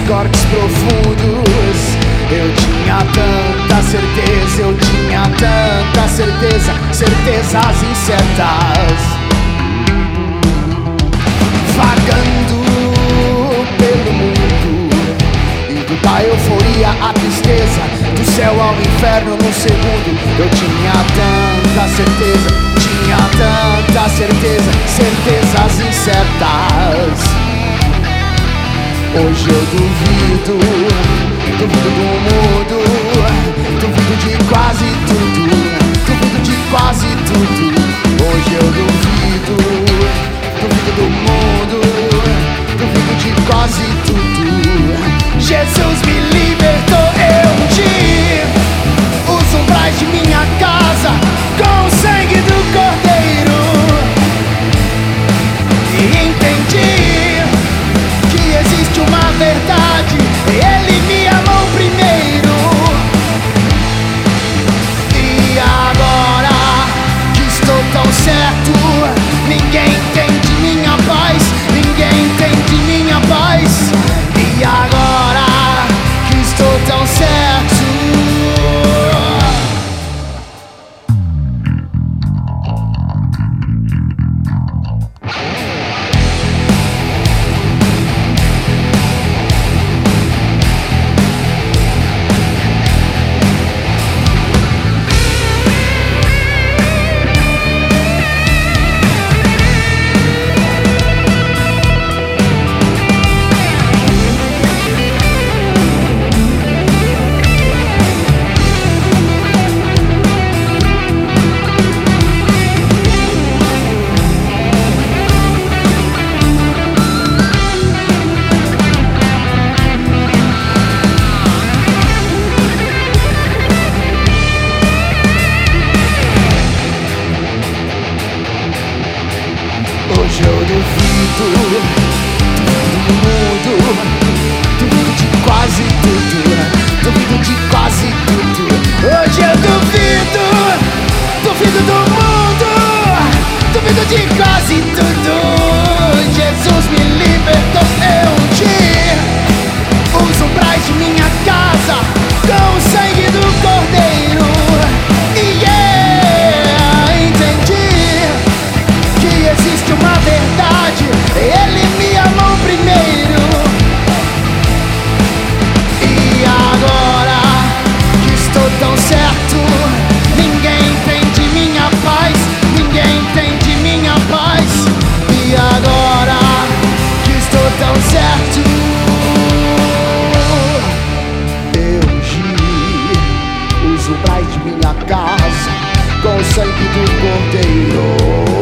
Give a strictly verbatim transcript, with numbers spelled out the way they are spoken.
cortes profundos. Eu tinha tanta certeza, eu tinha tanta certeza, certezas incertas, vagando pelo mundo, indo da euforia à tristeza, do céu ao inferno num segundo. Eu tinha tanta certeza, tinha tanta certeza, certezas incertas. Hoje eu duvido, duvido do mundo, duvido de quase tudo, duvido de quase tudo. Hoje eu duvido, duvido do mundo, duvido de quase tudo. Jesus me libertou, eu ungí os umbrais de minha casa com o sangue do Cordeiro, e entendi que existe uma verdade, Ele me amou primeiro. E agora que estou tão certo, ninguém entende minha paz, ninguém entende minha paz. E agora que estou tão certo, hoje eu duvido, duvido do mundo, duvido de quase tudo, duvido de quase tudo. Hoje eu duvido, duvido do mundo, duvido de quase tudo. Jesus me libertou, eu ungí os umbrais de minha casa com o sangue do Cordeiro. E yeah, entendi que existe uma verdade, Ele me amou primeiro. E agora que estou tão certo, ninguém entende minha paz, ninguém entende minha paz. E agora que estou tão certo, eu ungi os umbrais de minha casa com o sangue do Cordeiro.